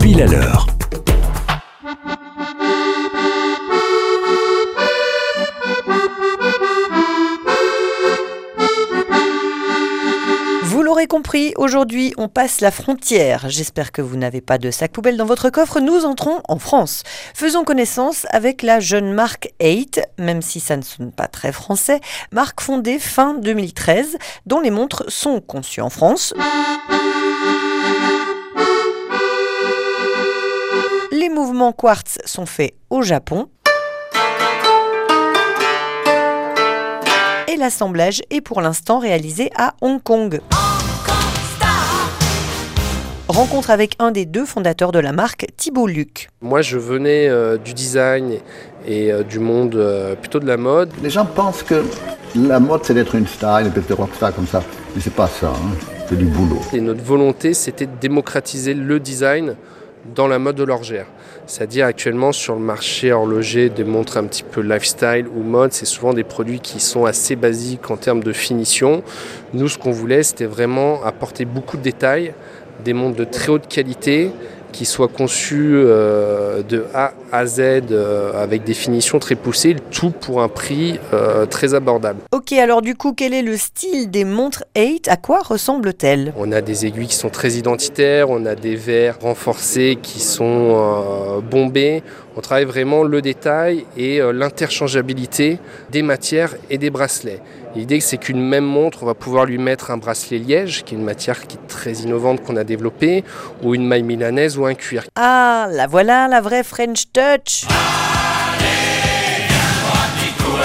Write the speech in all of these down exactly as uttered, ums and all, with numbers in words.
Pile à l'heure. Vous l'aurez compris, aujourd'hui on passe la frontière. J'espère que vous n'avez pas de sac poubelle dans votre coffre. Nous entrons en France. Faisons connaissance avec la jeune marque Eight, même si ça ne sonne pas très français, marque fondée fin deux mille treize, dont les montres sont conçues en France. Les mouvements quartz sont faits au Japon. Et l'assemblage est pour l'instant réalisé à Hong Kong. Rencontre avec un des deux fondateurs de la marque, Thibault Luc. Moi, je venais euh, du design et euh, du monde euh, plutôt de la mode. Les gens pensent que la mode, c'est d'être une star, une espèce de rockstar comme ça. Mais c'est pas ça, hein. C'est du boulot. Et notre volonté, c'était de démocratiser le design dans la mode horlogère. C'est-à-dire actuellement sur le marché horloger des montres un petit peu lifestyle ou mode, c'est souvent des produits qui sont assez basiques en termes de finition. Nous, ce qu'on voulait, c'était vraiment apporter beaucoup de détails, des montres de très haute qualité qui soient conçues euh, de A à Z euh, avec des finitions très poussées, tout pour un prix euh, très abordable. Ok, alors du coup, quel est le style des montres Eight? À quoi ressemblent-elles? On a des aiguilles qui sont très identitaires, on a des verres renforcés qui sont euh, bombés. On travaille vraiment le détail et euh, l'interchangeabilité des matières et des bracelets. L'idée, c'est qu'une même montre, on va pouvoir lui mettre un bracelet liège, qui est une matière qui est très innovante qu'on a développée, ou une maille milanaise ou un cuir. Ah, la voilà, la vraie French Touch. Allez, viens-moi un petit coup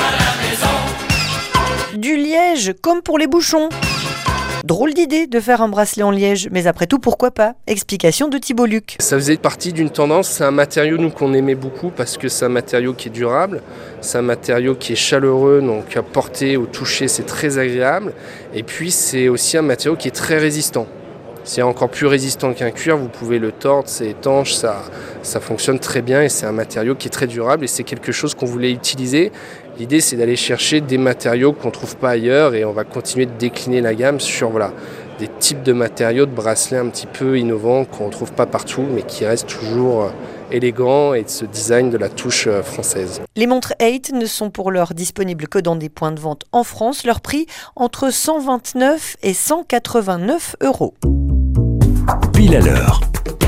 à la maison. Du liège, comme pour les bouchons. Drôle d'idée de faire un bracelet en liège, mais après tout, pourquoi pas? Explication de Thibault Luc. Ça faisait partie d'une tendance, c'est un matériau nous qu'on aimait beaucoup parce que c'est un matériau qui est durable, c'est un matériau qui est chaleureux, donc à porter, au toucher, c'est très agréable. Et puis c'est aussi un matériau qui est très résistant. C'est encore plus résistant qu'un cuir, vous pouvez le tordre, c'est étanche, ça, ça fonctionne très bien et c'est un matériau qui est très durable et c'est quelque chose qu'on voulait utiliser. L'idée, c'est d'aller chercher des matériaux qu'on ne trouve pas ailleurs et on va continuer de décliner la gamme sur voilà, des types de matériaux, de bracelets un petit peu innovants qu'on ne trouve pas partout mais qui restent toujours élégants et de ce design de la touche française. Les montres Eight ne sont pour l'heure disponibles que dans des points de vente en France. Leur prix entre cent vingt-neuf et cent quatre-vingt-neuf euros. Pile à l'heure.